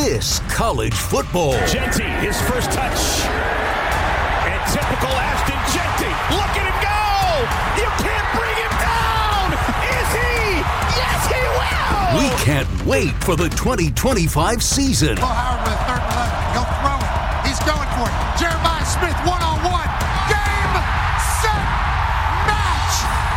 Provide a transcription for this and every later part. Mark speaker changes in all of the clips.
Speaker 1: this college football.
Speaker 2: Jeanty, his first touch. And typical Ashton Jeanty. Look at him go! You can't bring him down! Is he? Yes, he will!
Speaker 1: We can't wait for the 2025 season.
Speaker 3: Bo Howard with a 3rd and 11. He'll throw it. He's going for it. Jeremiah Smith one-on-one. Game, set, match.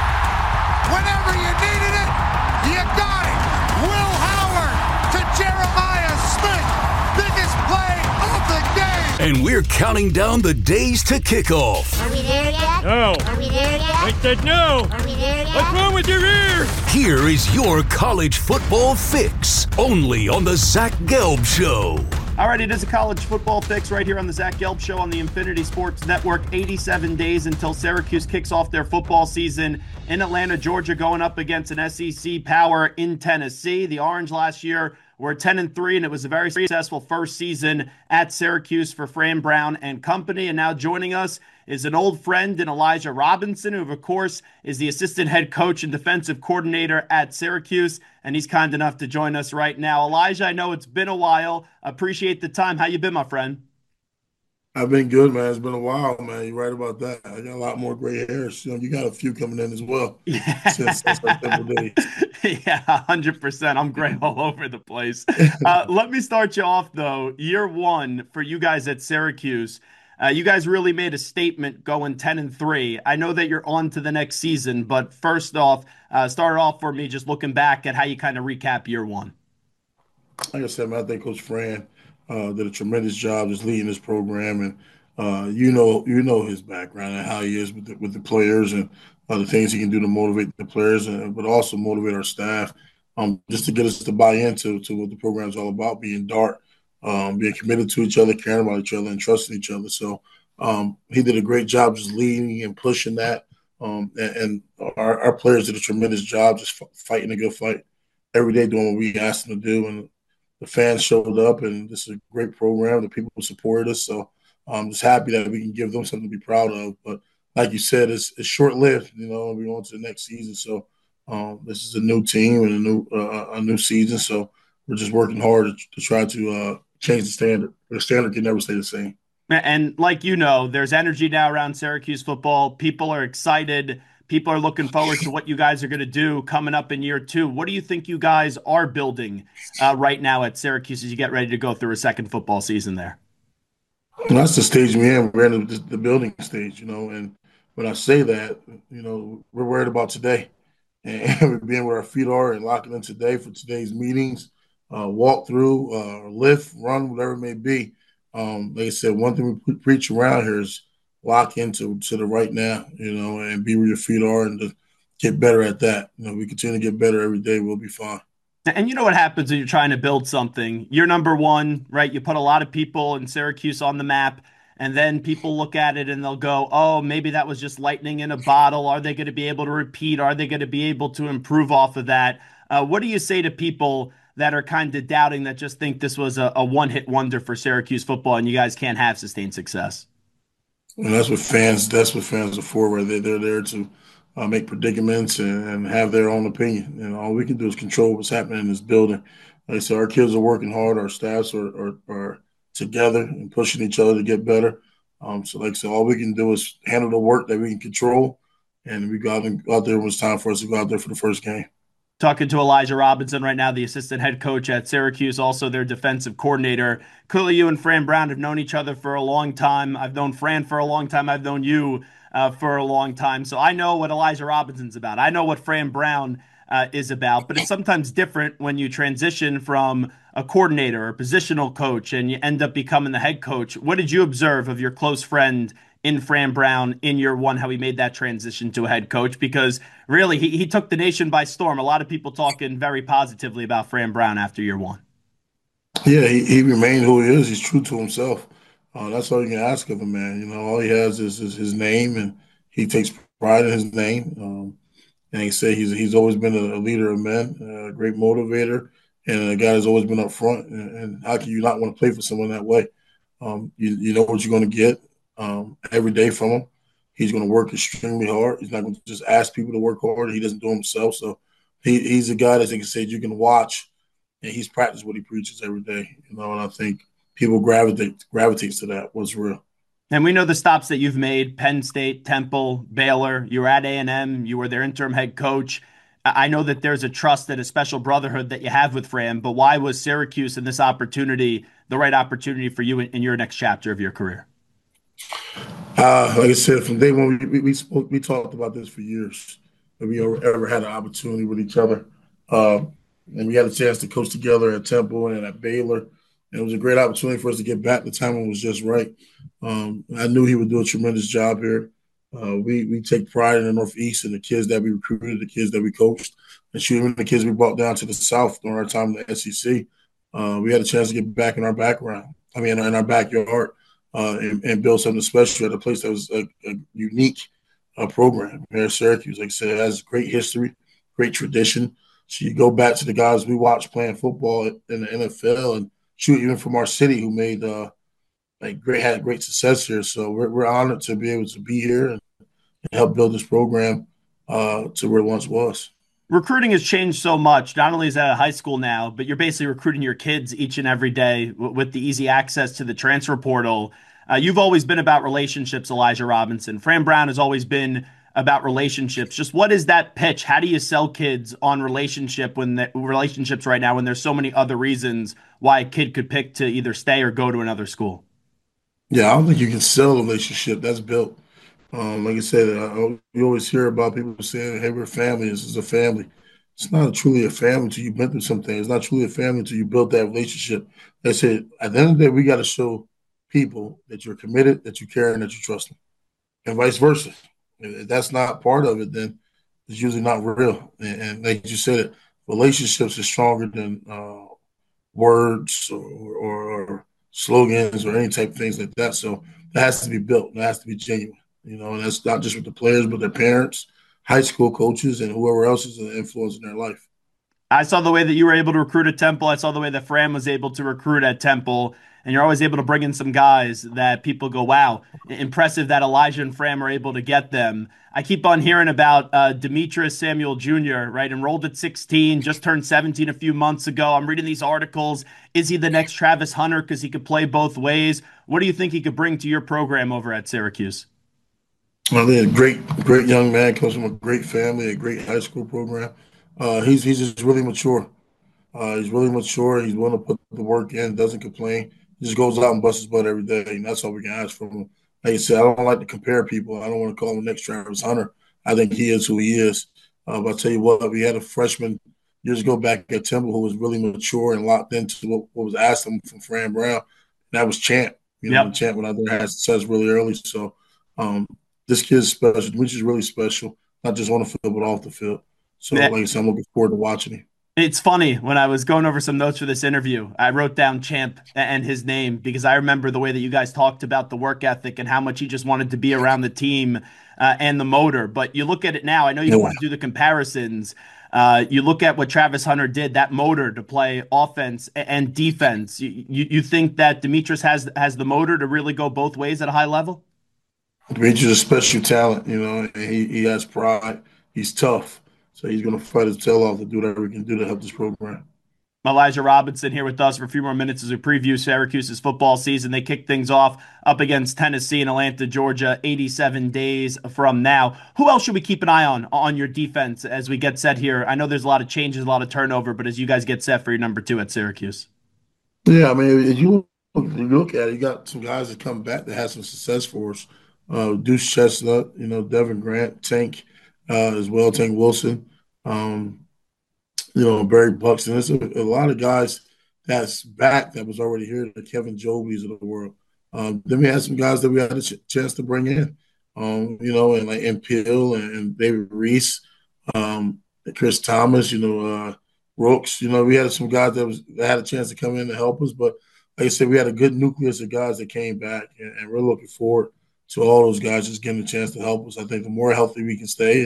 Speaker 3: Whenever you needed it, you got it. Will Howard to Jeremiah Smith. Biggest play of the game.
Speaker 1: And we're counting down the days to kickoff.
Speaker 4: Are we there yet?
Speaker 5: No.
Speaker 4: Are we there yet?
Speaker 5: I said no.
Speaker 4: Are we there yet?
Speaker 5: What's wrong with your ear?
Speaker 1: Here is your college football fix, only on the Zach Gelb Show.
Speaker 6: All right, it is a college football fix right here on the Zach Gelb Show on the Infinity Sports Network. 87 days until Syracuse kicks off their football season in Atlanta, Georgia, going up against an SEC power in Tennessee. The Orange last year were 10-3, and it was a very successful first season at Syracuse for Fran Brown and company. And now joining us is an old friend in Elijah Robinson, who, of course, is the assistant head coach and defensive coordinator at Syracuse, and he's kind enough to join us right now. Elijah, I know it's been a while. Appreciate the time. How you been, my friend?
Speaker 7: I've been good, man. It's been a while, man. You're right about that. I got a lot more gray hairs. You got a few coming in as well. Since a couple days.
Speaker 6: Yeah, 100%. I'm gray all over the place. Let me start you off, though. Year one for you guys at Syracuse. You guys really made a statement going 10-3. I know that you're on to the next season, but first off, start off for me just looking back at how you kind of recap year one.
Speaker 7: Like I said, man, I think Coach Fran did a tremendous job just leading this program, and you know his background and how he is with the players and the things he can do to motivate the players, but also motivate our staff, just to get us to buy into what the program is all about, being Dart. Being committed to each other, caring about each other, and trusting each other. So he did a great job just leading and pushing that. And our players did a tremendous job just fighting a good fight every day, doing what we asked them to do. And the fans showed up, and this is a great program. The people supported us. So I'm just happy that we can give them something to be proud of. But like you said, it's short-lived. We're on to the next season. So this is a new team and a new season. So we're just working hard to try to change the standard. The standard can never stay the same.
Speaker 6: And like you know, there's energy now around Syracuse football. People are excited. People are looking forward to what you guys are going to do coming up in year two. What do you think you guys are building right now at Syracuse as you get ready to go through a second football season there?
Speaker 7: Well, that's the stage we're in. We're in the building stage, and when I say that, we're worried about today. And we're being where our feet are and locking in today for today's meetings. Walk through, lift, run, whatever it may be. Like I said, one thing we preach around here is lock into the right now, and be where your feet are and to get better at that. We continue to get better every day. We'll be fine.
Speaker 6: And you know what happens when you're trying to build something? You're number one, right? You put a lot of people in Syracuse on the map, and then people look at it and they'll go, oh, maybe that was just lightning in a bottle. Are they going to be able to repeat? Are they going to be able to improve off of that? What do you say to people that are kind of doubting, that just think this was a one-hit wonder for Syracuse football and you guys can't have sustained success?
Speaker 7: And that's what fans are for, where they're there to make predicaments and have their own opinion. All we can do is control what's happening in this building. Like I said, our kids are working hard. Our staffs are together and pushing each other to get better. So like I said, all we can do is handle the work that we can control, and we go out there when it's time for us to go out there for the first game.
Speaker 6: Talking to Elijah Robinson right now, the assistant head coach at Syracuse, also their defensive coordinator. Clearly, you and Fran Brown have known each other for a long time. I've known Fran for a long time. I've known you for a long time. So I know what Elijah Robinson's about. I know what Fran Brown is about. But it's sometimes different when you transition from a coordinator or positional coach and you end up becoming the head coach. What did you observe of your close friend in Fran Brown in year one, how he made that transition to a head coach? Because really, he took the nation by storm. A lot of people talking very positively about Fran Brown after year one.
Speaker 7: Yeah, he remained who he is. He's true to himself. That's all you can ask of him, man. All he has is his name, and he takes pride in his name. And he said he's always been a leader of men, a great motivator, and a guy that's always been up front. And how can you not want to play for someone that way? You know what you're going to get every day from him. He's going to work extremely hard. He's not going to just ask people to work hard. He doesn't do it himself. So he's a guy that, like I said, you can watch and he's practiced what he preaches every day. And I think people gravitate to that. What's real.
Speaker 6: And we know the stops that you've made: Penn State, Temple, Baylor. You were at A&M. You were their interim head coach. I know that there's a trust and a special brotherhood that you have with Fran, but why was Syracuse and this opportunity the right opportunity for you in your next chapter of your career?
Speaker 7: Like I said, from day one, we talked about this for years. That we ever had an opportunity with each other. And we had a chance to coach together at Temple and at Baylor. And it was a great opportunity for us to get back. The timing was just right. I knew he would do a tremendous job here. We take pride in the Northeast and the kids that we recruited, the kids that we coached, and even the kids we brought down to the South during our time in the SEC. We had a chance to get back in our background. In our backyard, and build something special at a place that was a unique program here at Syracuse. Like I said, it has great history, great tradition. So you go back to the guys we watched playing football in the NFL, and even from our city who made had great success here. So we're honored to be able to be here and help build this program to where it once was.
Speaker 6: Recruiting has changed so much. Not only is that at high school now, but you're basically recruiting your kids each and every day with the easy access to the transfer portal. You've always been about relationships, Elijah Robinson. Fran Brown has always been about relationships. Just what is that pitch? How do you sell kids on relationships right now when there's so many other reasons why a kid could pick to either stay or go to another school?
Speaker 7: Yeah, I don't think you can sell a relationship. That's built. Like I said, you always hear about people saying, "Hey, we're family. This is a family." It's not truly a family until you've been through something. It's not truly a family until you build that relationship. They said, at the end of the day, we got to show people that you're committed, that you care, and that you trust them, and vice versa. If that's not part of it, then it's usually not real. And like you said, relationships are stronger than words or slogans or any type of things like that. So it has to be built. It has to be genuine. And that's not just with the players, but their parents, high school coaches, and whoever else is an influence in their life.
Speaker 6: I saw the way that you were able to recruit at Temple. I saw the way that Fran was able to recruit at Temple. And you're always able to bring in some guys that people go, wow, impressive that Elijah and Fran were able to get them. I keep on hearing about Demetrius Samuel Jr., right? Enrolled at 16, just turned 17 a few months ago. I'm reading these articles. Is he the next Travis Hunter because he could play both ways? What do you think he could bring to your program over at Syracuse?
Speaker 7: Well, they're a great young man, comes from a great family, a great high school program. He's just really mature. He's really mature. He's willing to put the work in, doesn't complain. He just goes out and busts his butt every day, and that's all we can ask from him. Like I said, I don't like to compare people. I don't want to call him the next Travis Hunter. I think he is who he is. But I'll tell you what, we had a freshman years ago back at Temple who was really mature and locked into what was asked him from Fran Brown. And that was Champ. Champ went out there and had success really early. So this kid's special, which is really special, not just on the field, but off the field. So, like I said, I'm looking forward to watching him.
Speaker 6: It's funny, when I was going over some notes for this interview, I wrote down Champ and his name because I remember the way that you guys talked about the work ethic and how much he just wanted to be around the team and the motor. But you look at it now, I know you don't want to do the comparisons. You look at what Travis Hunter did, that motor to play offense and defense. You think that Demetrius has the motor to really go both ways at a high level?
Speaker 7: Demetrius is a special talent, and he has pride. He's tough. So he's going to fight his tail off to do whatever he can do to help this program.
Speaker 6: Elijah Robinson here with us for a few more minutes as we preview Syracuse's football season. They kick things off up against Tennessee in Atlanta, Georgia, 87 days from now. Who else should we keep an eye on your defense as we get set here? I know there's a lot of changes, a lot of turnover, but as you guys get set for your number 2 at Syracuse.
Speaker 7: Yeah, if you look at it, you got some guys that come back that had some success for us. Deuce Chestnut, Devin Grant, Tank as well, Tank Wilson. Barry Buxton. There's a lot of guys that's back that was already here, the Kevin Jobies of the world. Then we had some guys that we had a chance to bring in, and like Peel and David Reese, Chris Thomas, Brooks. We had some guys that had a chance to come in and help us. But like I said, we had a good nucleus of guys that came back, and we're looking forward to all those guys just getting a chance to help us. I think the more healthy we can stay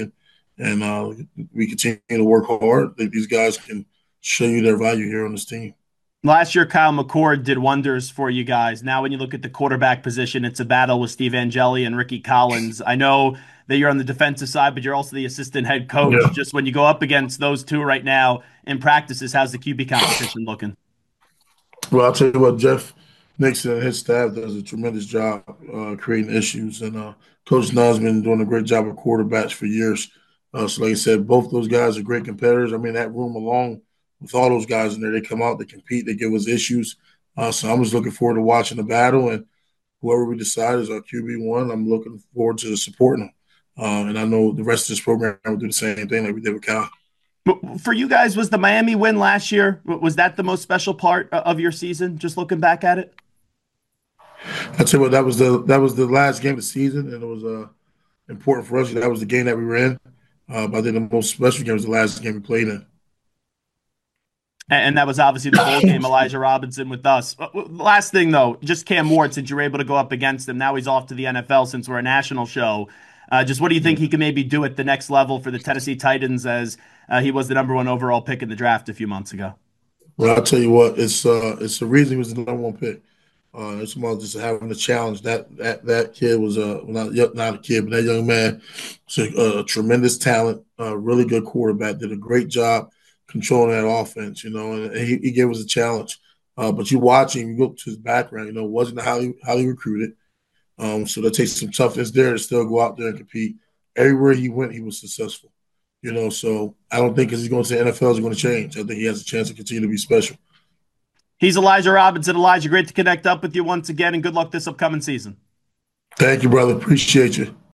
Speaker 7: and we continue to work hard, these guys can show you their value here on this team.
Speaker 6: Last year, Kyle McCord did wonders for you guys. Now, when you look at the quarterback position, it's a battle with Steve Angeli and Ricky Collins. I know that you're on the defensive side, but you're also the assistant head coach.
Speaker 7: Yeah.
Speaker 6: Just when you go up against those two right now in practices, how's the QB competition looking?
Speaker 7: Well, I'll tell you what, Jeff Nixon and his staff does a tremendous job creating issues, and Coach Nunn's been doing a great job with quarterbacks for years. So, like I said, both those guys are great competitors. I mean, that room alone with all those guys in there, they come out, they compete, they give us issues. So I'm just looking forward to watching the battle, and whoever we decide is our QB1, I'm looking forward to supporting them. And I know the rest of this program will do the same thing like we did with Cal.
Speaker 6: For you guys, was the Miami win last year, was that the most special part of your season, just looking back at it?
Speaker 7: I tell you what, that was the last game of the season, and it was important for us. That was the game that we were in. But I think the most special game was the last game we played in.
Speaker 6: And that was obviously the bowl game, Elijah Robinson with us. Last thing, though, just Cam Ward, since you were able to go up against him. Now he's off to the NFL since we're a national show. Just what do you think he can maybe do at the next level for the Tennessee Titans, as he was the #1 overall pick in the draft a few months ago?
Speaker 7: Well, I'll tell you what, it's the reason he was the #1 pick. It's about just having a challenge. That kid was not a kid, but that young man was a tremendous talent, really good quarterback, did a great job controlling that offense, and he gave us a challenge. But you watch him, you look to his background, wasn't highly recruited. So that takes some toughness there to still go out there and compete. Everywhere he went, he was successful. So I don't think because he's going to the NFL is going to change. I think he has a chance to continue to be special.
Speaker 6: He's Elijah Robinson. Elijah, great to connect up with you once again, and good luck this upcoming season.
Speaker 7: Thank you, brother. Appreciate you.